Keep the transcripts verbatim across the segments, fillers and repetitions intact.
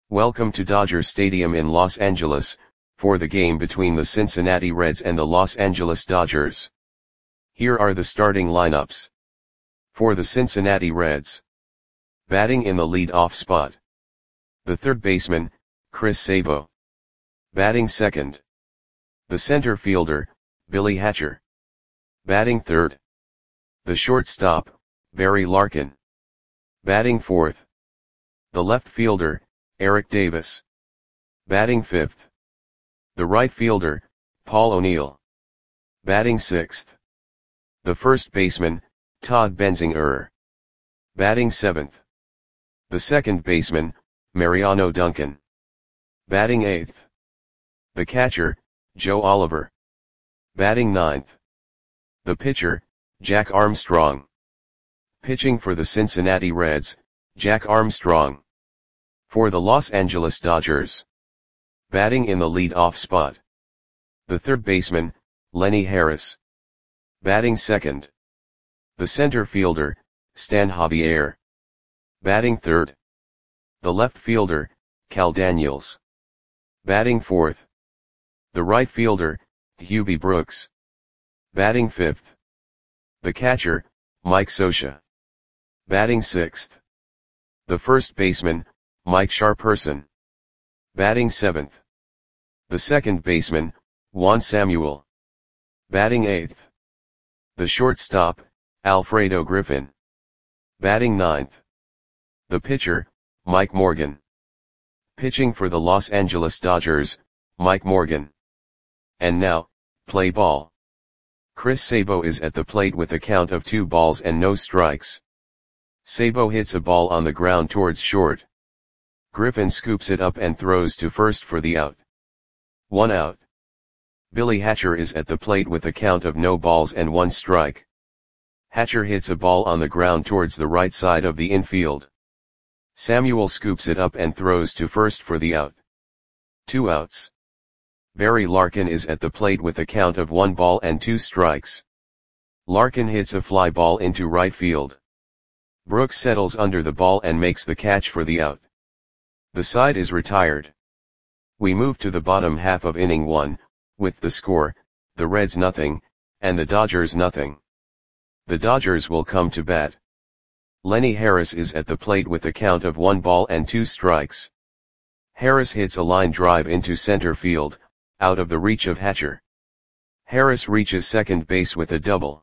Welcome to Dodger Stadium in Los Angeles, for the game between the Cincinnati Reds and the Los Angeles Dodgers. Here are the starting lineups. For the Cincinnati Reds. Batting in the lead-off spot. The third baseman, Chris Sabo. Batting second. The center fielder, Billy Hatcher. Batting third. The shortstop, Barry Larkin. Batting fourth. The left fielder, Eric Davis. Batting fifth. The right fielder, Paul O'Neill. Batting sixth. The first baseman, Todd Benzinger. Batting seventh. The second baseman, Mariano Duncan. Batting eighth. The catcher, Joe Oliver. Batting ninth. The pitcher, Jack Armstrong. Pitching for the Cincinnati Reds, Jack Armstrong. For the Los Angeles Dodgers. Batting in the lead-off spot. The third baseman, Lenny Harris. Batting second. The center fielder, Stan Javier. Batting third. The left fielder, Cal Daniels. Batting fourth. The right fielder, Hubie Brooks. Batting fifth. The catcher, Mike Scioscia. Batting sixth. The first baseman, Mike Sharperson. Batting seventh. The second baseman, Juan Samuel. Batting eighth. The shortstop, Alfredo Griffin. Batting ninth. The pitcher, Mike Morgan. Pitching for the Los Angeles Dodgers, Mike Morgan. And now, play ball. Chris Sabo is at the plate with a count of two balls and no strikes. Sabo hits a ball on the ground towards short. Griffin scoops it up and throws to first for the out. One out. Billy Hatcher is at the plate with a count of no balls and one strike. Hatcher hits a ball on the ground towards the right side of the infield. Samuel scoops it up and throws to first for the out. Two outs. Barry Larkin is at the plate with a count of one ball and two strikes. Larkin hits a fly ball into right field. Brooks settles under the ball and makes the catch for the out. The side is retired. We move to the bottom half of inning one, with the score, the Reds nothing, and the Dodgers nothing. The Dodgers will come to bat. Lenny Harris is at the plate with a count of one ball and two strikes. Harris hits a line drive into center field, out of the reach of Hatcher. Harris reaches second base with a double.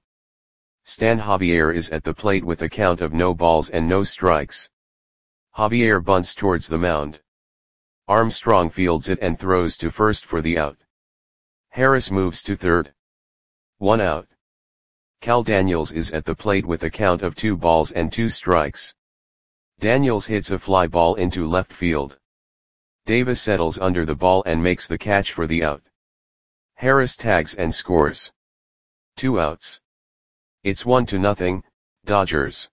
Stan Javier is at the plate with a count of no balls and no strikes. Javier bunts towards the mound. Armstrong fields it and throws to first for the out. Harris moves to third. One out. Cal Daniels is at the plate with a count of two balls and two strikes. Daniels hits a fly ball into left field. Davis settles under the ball and makes the catch for the out. Harris tags and scores. Two outs. It's one to nothing, Dodgers.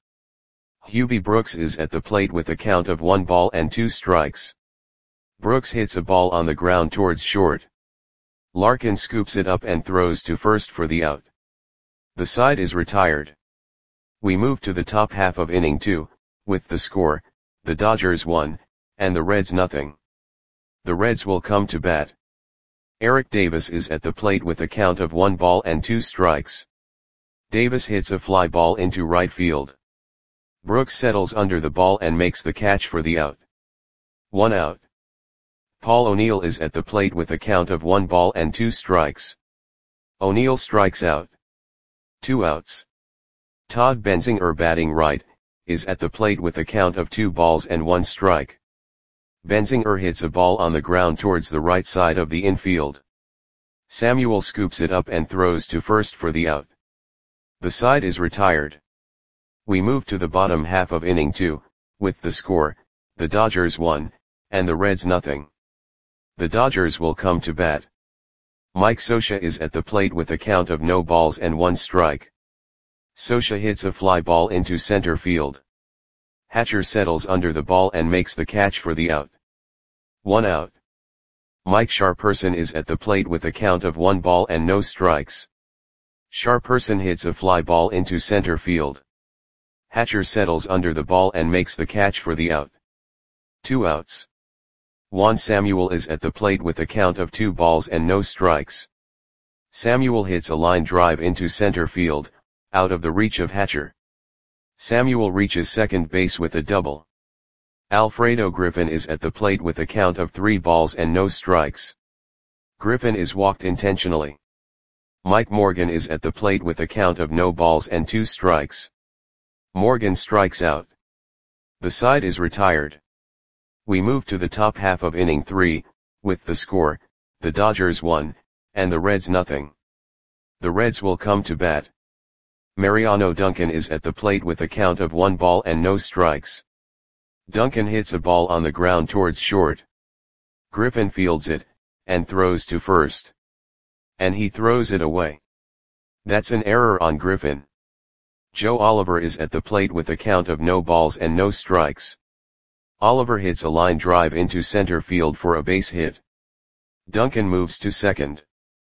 Hubie Brooks is at the plate with a count of one ball and two strikes. Brooks hits a ball on the ground towards short. Larkin scoops it up and throws to first for the out. The side is retired. We move to the top half of inning two, with the score, the Dodgers one, and the Reds nothing. The Reds will come to bat. Eric Davis is at the plate with a count of one ball and two strikes. Davis hits a fly ball into right field. Brooks settles under the ball and makes the catch for the out. One out. Paul O'Neill is at the plate with a count of one ball and two strikes. O'Neill strikes out. Two outs. Todd Benzinger, batting right, is at the plate with a count of two balls and one strike. Benzinger hits a ball on the ground towards the right side of the infield. Samuel scoops it up and throws to first for the out. The side is retired. We move to the bottom half of inning two, with the score, the Dodgers one, and the Reds nothing. The Dodgers will come to bat. Mike Scioscia is at the plate with a count of no balls and one strike. Scioscia hits a fly ball into center field. Hatcher settles under the ball and makes the catch for the out. One out. Mike Sharperson is at the plate with a count of one ball and no strikes. Sharperson hits a fly ball into center field. Hatcher settles under the ball and makes the catch for the out. Two outs. Juan Samuel is at the plate with a count of two balls and no strikes. Samuel hits a line drive into center field, out of the reach of Hatcher. Samuel reaches second base with a double. Alfredo Griffin is at the plate with a count of three balls and no strikes. Griffin is walked intentionally. Mike Morgan is at the plate with a count of no balls and two strikes. Morgan strikes out. The side is retired. We move to the top half of inning three, with the score, the Dodgers one, and the Reds nothing. The Reds will come to bat. Mariano Duncan is at the plate with a count of one ball and no strikes. Duncan hits a ball on the ground towards short. Griffin fields it, and throws to first. And he throws it away. That's an error on Griffin. Joe Oliver is at the plate with a count of no balls and no strikes. Oliver hits a line drive into center field for a base hit. Duncan moves to second.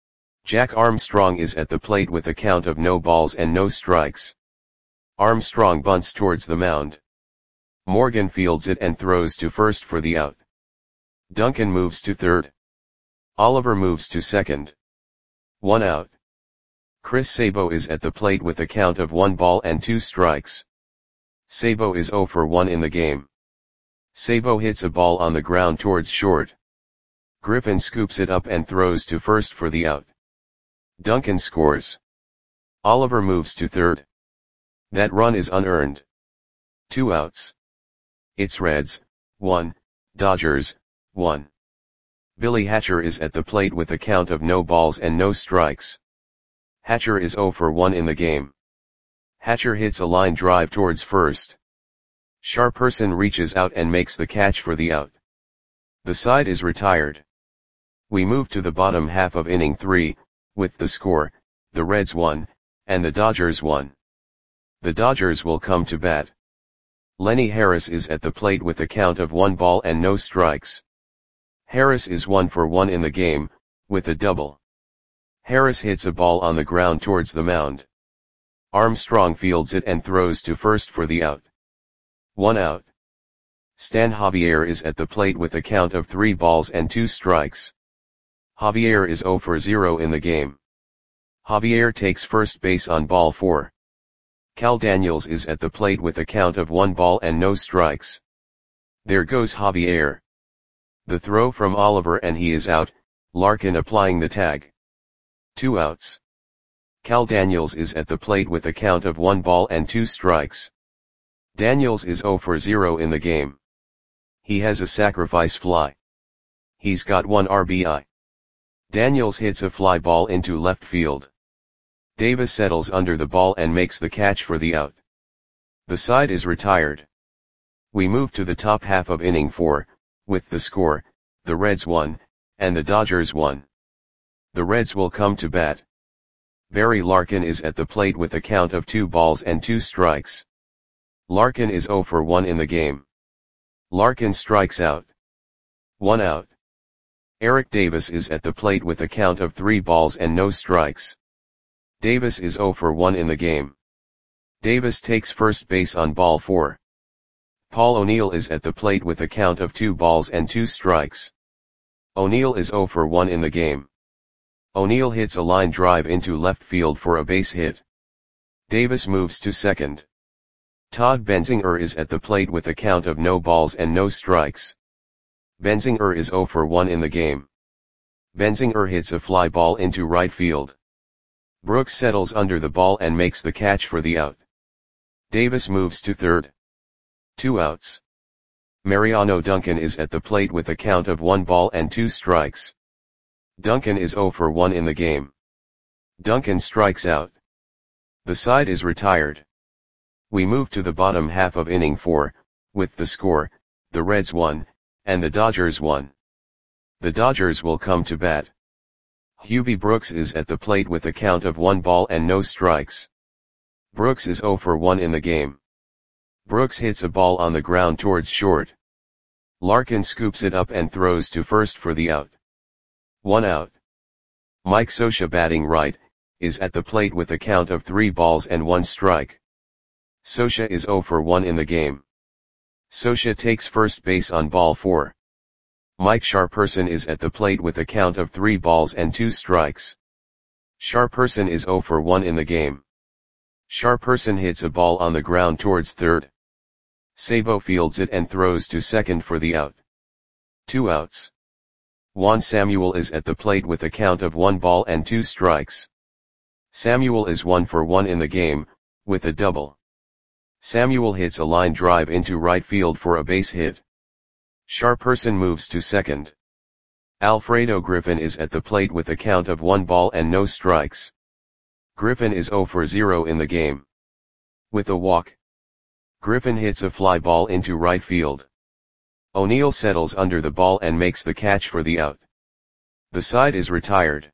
Jack Armstrong is at the plate with a count of no balls and no strikes. Armstrong bunts towards the mound. Morgan fields it and throws to first for the out. Duncan moves to third. Oliver moves to second. One out. Chris Sabo is at the plate with a count of one ball and two strikes. Sabo is zero for one in the game. Sabo hits a ball on the ground towards short. Griffin scoops it up and throws to first for the out. Duncan scores. Oliver moves to third. That run is unearned. Two outs. It's Reds, one, Dodgers, one. Billy Hatcher is at the plate with a count of no balls and no strikes. Hatcher is zero for one in the game. Hatcher hits a line drive towards first. Sharperson reaches out and makes the catch for the out. The side is retired. We move to the bottom half of inning three, with the score, the Reds one, and the Dodgers one. The Dodgers will come to bat. Lenny Harris is at the plate with a count of one ball and no strikes. Harris is one for one in the game, with a double. Harris hits a ball on the ground towards the mound. Armstrong fields it and throws to first for the out. One out. Stan Javier is at the plate with a count of three balls and two strikes. Javier is zero for zero in the game. Javier takes first base on ball four. Cal Daniels is at the plate with a count of one ball and no strikes. There goes Javier. The throw from Oliver and he is out, Larkin applying the tag. Two outs. Cal Daniels is at the plate with a count of one ball and two strikes. Daniels is zero for zero in the game. He has a sacrifice fly. He's got one R B I. Daniels hits a fly ball into left field. Davis settles under the ball and makes the catch for the out. The side is retired. We move to the top half of inning four, with the score, the Reds one, and the Dodgers one. The Reds will come to bat. Barry Larkin is at the plate with a count of two balls and two strikes. Larkin is zero for one in the game. Larkin strikes out. One out. Eric Davis is at the plate with a count of three balls and no strikes. Davis is zero for one in the game. Davis takes first base on ball four. Paul O'Neill is at the plate with a count of two balls and two strikes. O'Neill is zero for one in the game. O'Neill hits a line drive into left field for a base hit. Davis moves to second. Todd Benzinger is at the plate with a count of no balls and no strikes. Benzinger is zero for one in the game. Benzinger hits a fly ball into right field. Brooks settles under the ball and makes the catch for the out. Davis moves to third. Two outs. Mariano Duncan is at the plate with a count of one ball and two strikes. Duncan is zero for one in the game. Duncan strikes out. The side is retired. We move to the bottom half of inning four, with the score, the Reds one, and the Dodgers one. The Dodgers will come to bat. Hubie Brooks is at the plate with a count of one ball and no strikes. Brooks is zero for one in the game. Brooks hits a ball on the ground towards short. Larkin scoops it up and throws to first for the out. One out. Mike Scioscia, batting right, is at the plate with a count of three balls and one strike. Scioscia is zero for one in the game. Scioscia takes first base on ball four. Mike Sharperson is at the plate with a count of three balls and two strikes. Sharperson is zero for one in the game. Sharperson hits a ball on the ground towards third. Sabo fields it and throws to second for the out. Two outs. Juan Samuel is at the plate with a count of one ball and two strikes. Samuel is one for one in the game, with a double. Samuel hits a line drive into right field for a base hit. Sharperson moves to second. Alfredo Griffin is at the plate with a count of one ball and no strikes. Griffin is zero for zero in the game. With a walk, Griffin hits a fly ball into right field. O'Neill settles under the ball and makes the catch for the out. The side is retired.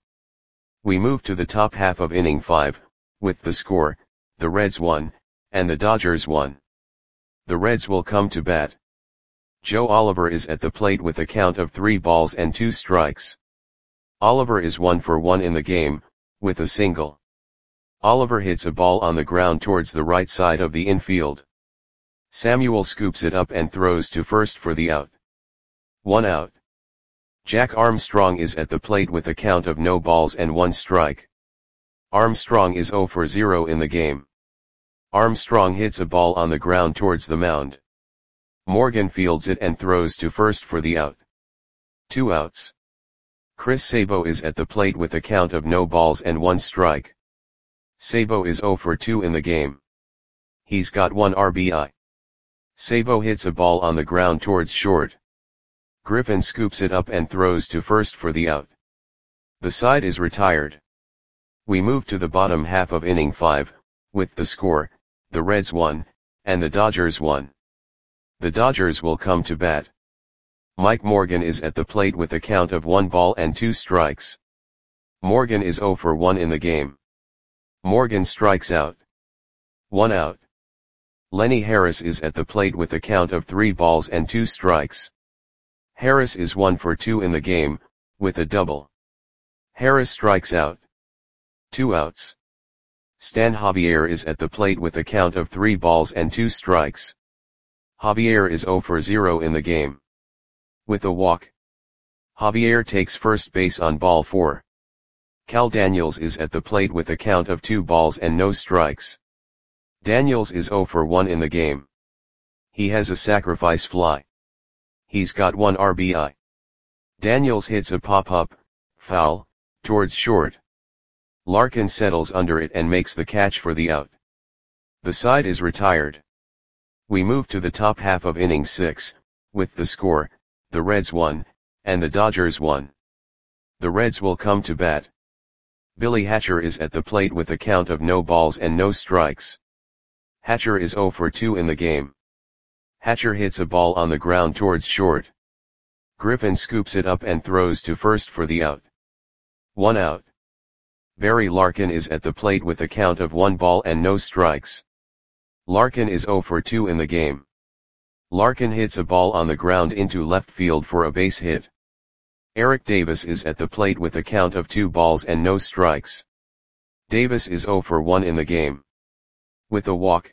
We move to the top half of inning five, with the score, the Reds won, and the Dodgers won. The Reds will come to bat. Joe Oliver is at the plate with a count of three balls and two strikes. Oliver is one for one in the game, with a single. Oliver hits a ball on the ground towards the right side of the infield. Samuel scoops it up and throws to first for the out. One out. Jack Armstrong is at the plate with a count of no balls and one strike. Armstrong is zero for zero in the game. Armstrong hits a ball on the ground towards the mound. Morgan fields it and throws to first for the out. Two outs. Chris Sabo is at the plate with a count of no balls and one strike. Sabo is zero for two in the game. He's got one R B I. Sabo hits a ball on the ground towards short. Griffin scoops it up and throws to first for the out. The side is retired. We move to the bottom half of inning five, with the score, the Reds won, and the Dodgers won. The Dodgers will come to bat. Mike Morgan is at the plate with a count of one ball and two strikes. Morgan is zero for one in the game. Morgan strikes out. One out. Lenny Harris is at the plate with a count of three balls and two strikes. Harris is one for two in the game, with a double. Harris strikes out. Two outs. Stan Javier is at the plate with a count of three balls and two strikes. Javier is zero for zero in the game. With a walk, Javier takes first base on ball four. Cal Daniels is at the plate with a count of two balls and no strikes. Daniels is zero for one in the game. He has a sacrifice fly. He's got one R B I. Daniels hits a pop-up, foul, towards short. Larkin settles under it and makes the catch for the out. The side is retired. We move to the top half of inning six, with the score, the Reds won, and the Dodgers won. The Reds will come to bat. Billy Hatcher is at the plate with a count of no balls and no strikes. Hatcher is zero for two in the game. Hatcher hits a ball on the ground towards short. Griffin scoops it up and throws to first for the out. One out. Barry Larkin is at the plate with a count of one ball and no strikes. Larkin is zero for two in the game. Larkin hits a ball on the ground into left field for a base hit. Eric Davis is at the plate with a count of two balls and no strikes. Davis is zero for one in the game. With a walk,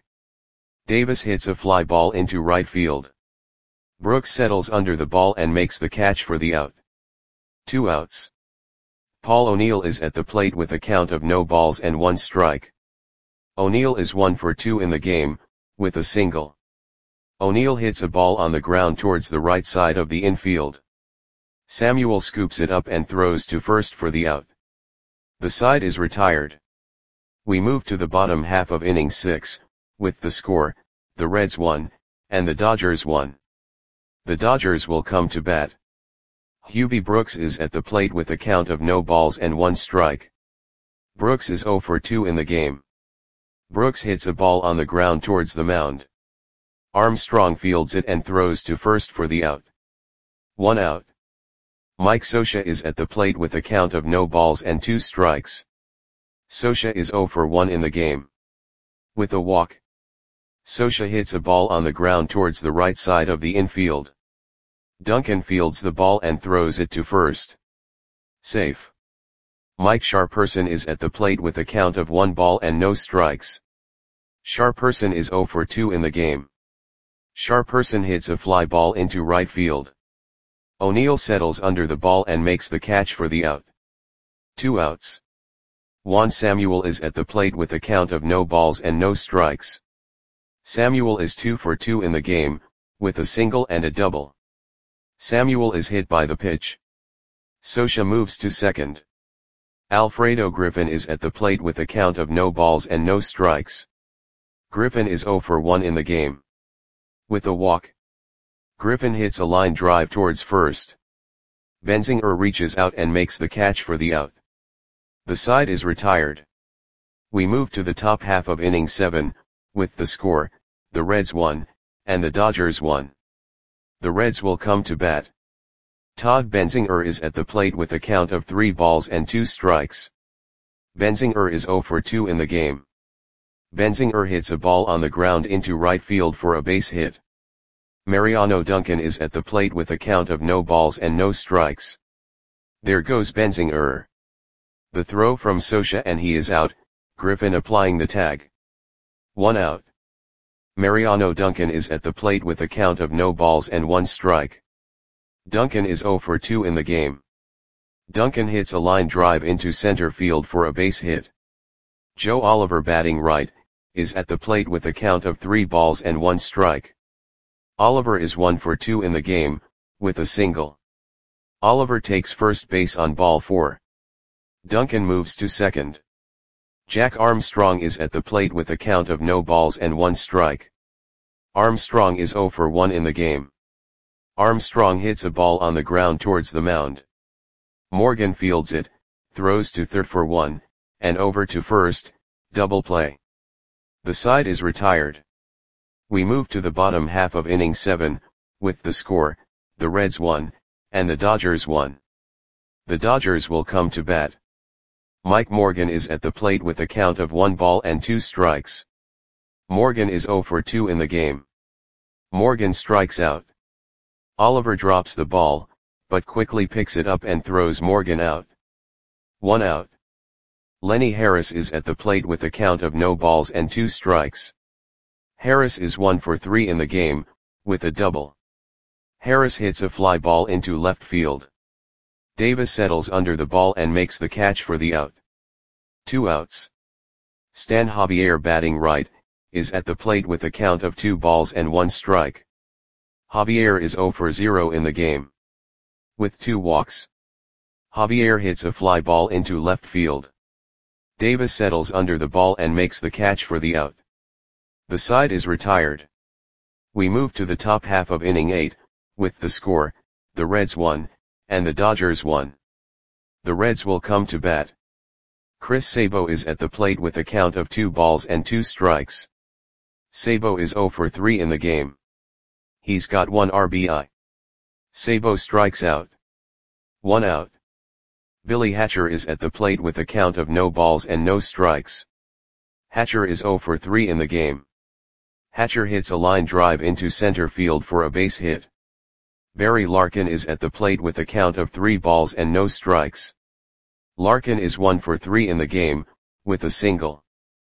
Davis hits a fly ball into right field. Brooks settles under the ball and makes the catch for the out. Two outs. Paul O'Neill is at the plate with a count of no balls and one strike. O'Neill is one for two in the game, with a single. O'Neill hits a ball on the ground towards the right side of the infield. Samuel scoops it up and throws to first for the out. The side is retired. We move to the bottom half of inning six, with the score, the Reds won, and the Dodgers won. The Dodgers will come to bat. Hubie Brooks is at the plate with a count of no balls and one strike. Brooks is zero for two in the game. Brooks hits a ball on the ground towards the mound. Armstrong fields it and throws to first for the out. One out. Mike Scioscia is at the plate with a count of no balls and two strikes. Scioscia is zero for one in the game. With a walk, Scioscia hits a ball on the ground towards the right side of the infield. Duncan fields the ball and throws it to first. Safe. Mike Sharperson is at the plate with a count of one ball and no strikes. Sharperson is zero for two in the game. Sharperson hits a fly ball into right field. O'Neill settles under the ball and makes the catch for the out. Two outs. Juan Samuel is at the plate with a count of no balls and no strikes. Samuel is two for two in the game, with a single and a double. Samuel is hit by the pitch. Scioscia moves to second. Alfredo Griffin is at the plate with a count of no balls and no strikes. Griffin is zero for one in the game. With a walk, Griffin hits a line drive towards first. Benzinger reaches out and makes the catch for the out. The side is retired. We move to the top half of inning seven, with the score, the Reds won, and the Dodgers won. The Reds will come to bat. Todd Benzinger is at the plate with a count of three balls and two strikes. Benzinger is zero for two in the game. Benzinger hits a ball on the ground into right field for a base hit. Mariano Duncan is at the plate with a count of no balls and no strikes. There goes Benzinger. The throw from Scioscia and he is out, Griffin applying the tag. One out. Mariano Duncan is at the plate with a count of no balls and one strike. Duncan is zero for two in the game. Duncan hits a line drive into center field for a base hit. Joe Oliver, batting right, is at the plate with a count of three balls and one strike. Oliver is one for two in the game, with a single. Oliver takes first base on ball four. Duncan moves to second. Jack Armstrong is at the plate with a count of no balls and one strike. Armstrong is zero for one in the game. Armstrong hits a ball on the ground towards the mound. Morgan fields it, throws to third for one, and over to first, double play. The side is retired. We move to the bottom half of inning seven, with the score, the Reds won, and the Dodgers won. The Dodgers will come to bat. Mike Morgan is at the plate with a count of one ball and two strikes. Morgan is zero for two in the game. Morgan strikes out. Oliver drops the ball, but quickly picks it up and throws Morgan out. One out. Lenny Harris is at the plate with a count of no balls and two strikes. Harris is one for three in the game, with a double. Harris hits a fly ball into left field. Davis settles under the ball and makes the catch for the out. Two outs. Stan Javier, batting right, is at the plate with a count of two balls and one strike. Javier is zero for zero in the game. With two walks, Javier hits a fly ball into left field. Davis settles under the ball and makes the catch for the out. The side is retired. We move to the top half of inning eight, with the score, the Reds won, and the Dodgers won. The Reds will come to bat. Chris Sabo is at the plate with a count of two balls and two strikes. Sabo is zero for three in the game. He's got one R B I. Sabo strikes out. One out. Billy Hatcher is at the plate with a count of no balls and no strikes. Hatcher is zero for three in the game. Hatcher hits a line drive into center field for a base hit. Barry Larkin is at the plate with a count of three balls and no strikes. Larkin is one for three in the game, with a single.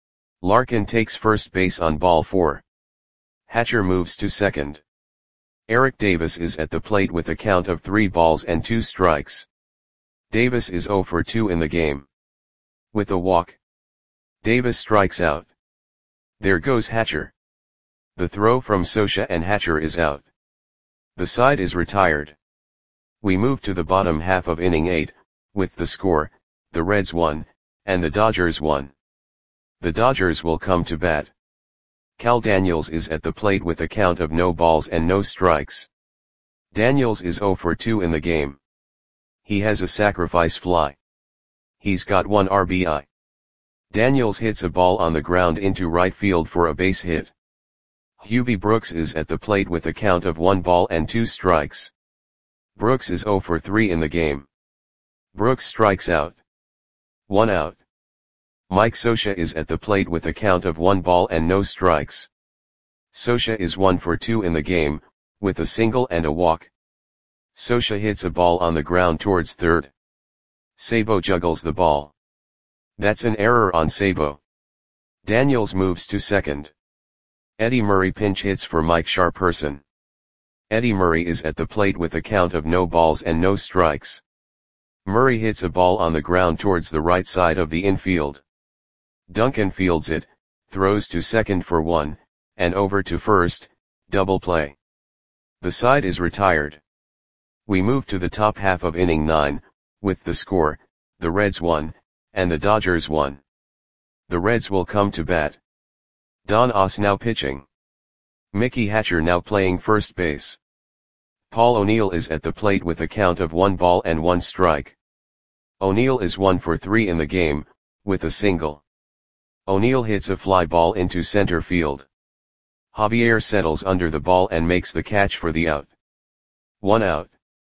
Larkin takes first base on ball four. Hatcher moves to second. Eric Davis is at the plate with a count of three balls and two strikes. Davis is zero for two in the game. With a walk, Davis strikes out. There goes Hatcher. The throw from Scioscia and Hatcher is out. The side is retired. We move to the bottom half of inning eight, with the score, the Reds won, and the Dodgers won. The Dodgers will come to bat. Cal Daniels is at the plate with a count of no balls and no strikes. Daniels is zero for two in the game. He has a sacrifice fly. He's got one R B I. Daniels hits a ball on the ground into right field for a base hit. Hubie Brooks is at the plate with a count of one ball and two strikes. Brooks is zero for three in the game. Brooks strikes out. One out. Mike Scioscia is at the plate with a count of one ball and no strikes. Scioscia is one for two in the game, with a single and a walk. Scioscia hits a ball on the ground towards third. Sabo juggles the ball. That's an error on Sabo. Daniels moves to second. Eddie Murray pinch hits for Mike Sharperson. Eddie Murray is at the plate with a count of no balls and no strikes. Murray hits a ball on the ground towards the right side of the infield. Duncan fields it, throws to second for one, and over to first, double play. The side is retired. We move to the top half of inning nine, with the score, the Reds won, and the Dodgers won. The Reds will come to bat. Don Oss now pitching. Mickey Hatcher now playing first base. Paul O'Neill is at the plate with a count of one ball and one strike. O'Neill is one for three in the game, with a single. O'Neill hits a fly ball into center field. Javier settles under the ball and makes the catch for the out. One out.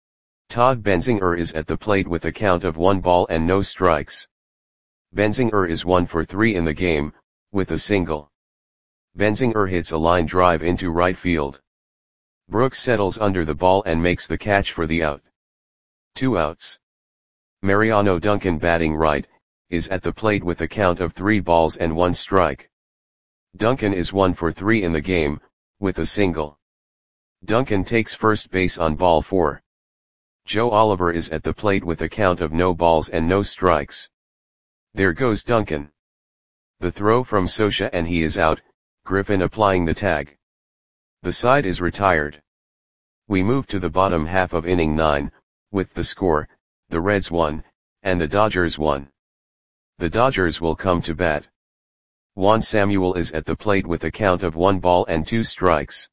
Todd Benzinger is at the plate with a count of one ball and no strikes. Benzinger is one for three in the game, with a single. Benzinger hits a line drive into right field. Brooks settles under the ball and makes the catch for the out. Two outs. Mariano Duncan batting right, is at the plate with a count of three balls and one strike. Duncan is one for three in the game, with a single. Duncan takes first base on ball four. Joe Oliver is at the plate with a count of no balls and no strikes. There goes Duncan. The throw from Scioscia and he is out, Griffin applying the tag. The side is retired. We move to the bottom half of inning nine, with the score, the Reds won, and the Dodgers won. The Dodgers will come to bat. Juan Samuel is at the plate with a count of one ball and two strikes.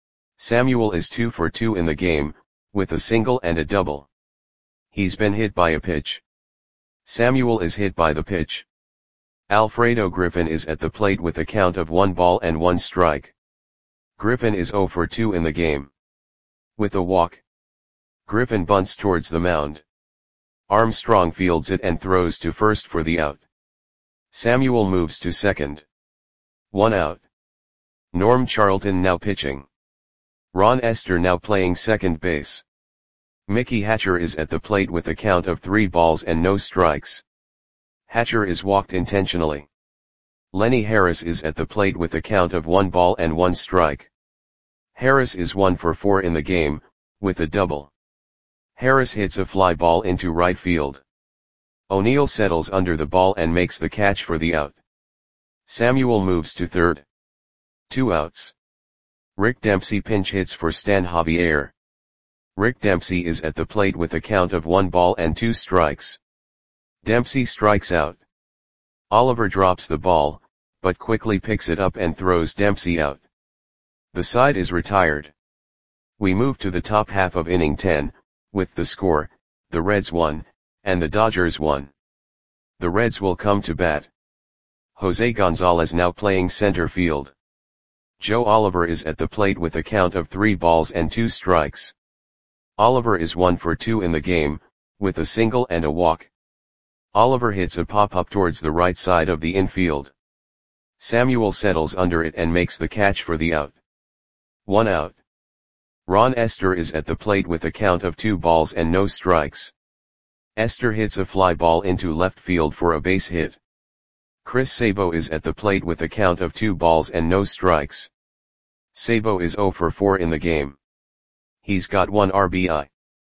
Samuel is two for two in the game, with a single and a double. He's been hit by a pitch. Samuel is hit by the pitch. Alfredo Griffin is at the plate with a count of one ball and one strike. Griffin is zero for two in the game. With a walk. Griffin bunts towards the mound. Armstrong fields it and throws to first for the out. Samuel moves to second. One out. Norm Charlton now pitching. Ron Esther now playing second base. Mickey Hatcher is at the plate with a count of three balls and no strikes. Hatcher is walked intentionally. Lenny Harris is at the plate with a count of one ball and one strike. Harris is one for four in the game, with a double. Harris hits a fly ball into right field. O'Neill settles under the ball and makes the catch for the out. Samuel moves to third. Two outs. Rick Dempsey pinch hits for Stan Javier. Rick Dempsey is at the plate with a count of one ball and two strikes. Dempsey strikes out. Oliver drops the ball, but quickly picks it up and throws Dempsey out. The side is retired. We move to the top half of inning ten, with the score, the Reds won, and the Dodgers won. The Reds will come to bat. Jose Gonzalez now playing center field. Joe Oliver is at the plate with a count of three balls and two strikes. Oliver is one for two in the game, with a single and a walk. Oliver hits a pop-up towards the right side of the infield. Samuel settles under it and makes the catch for the out. One out. Ron Esther is at the plate with a count of two balls and no strikes. Esther hits a fly ball into left field for a base hit. Chris Sabo is at the plate with a count of two balls and no strikes. Sabo is zero for four in the game. He's got one R B I.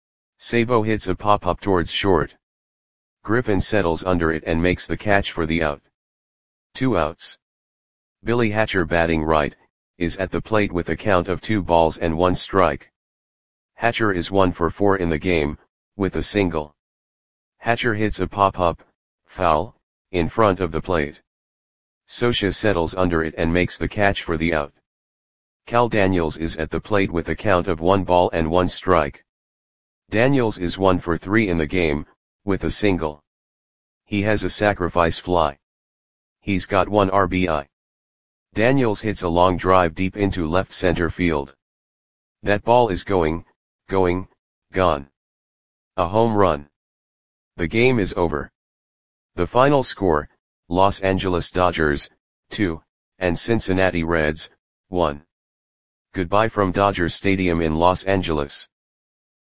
Sabo hits a pop-up towards short. Griffin settles under it and makes the catch for the out. Two outs. Billy Hatcher batting right, is at the plate with a count of two balls and one strike. Hatcher is one for four in the game, with a single. Hatcher hits a pop-up, foul, in front of the plate. Scioscia settles under it and makes the catch for the out. Cal Daniels is at the plate with a count of one ball and one strike. Daniels is one for three in the game, with a single. He has a sacrifice fly. He's got one R B I. Daniels hits a long drive deep into left center field. That ball is going, going, gone. A home run. The game is over. The final score, Los Angeles Dodgers, two, and Cincinnati Reds, one. Goodbye from Dodger Stadium in Los Angeles.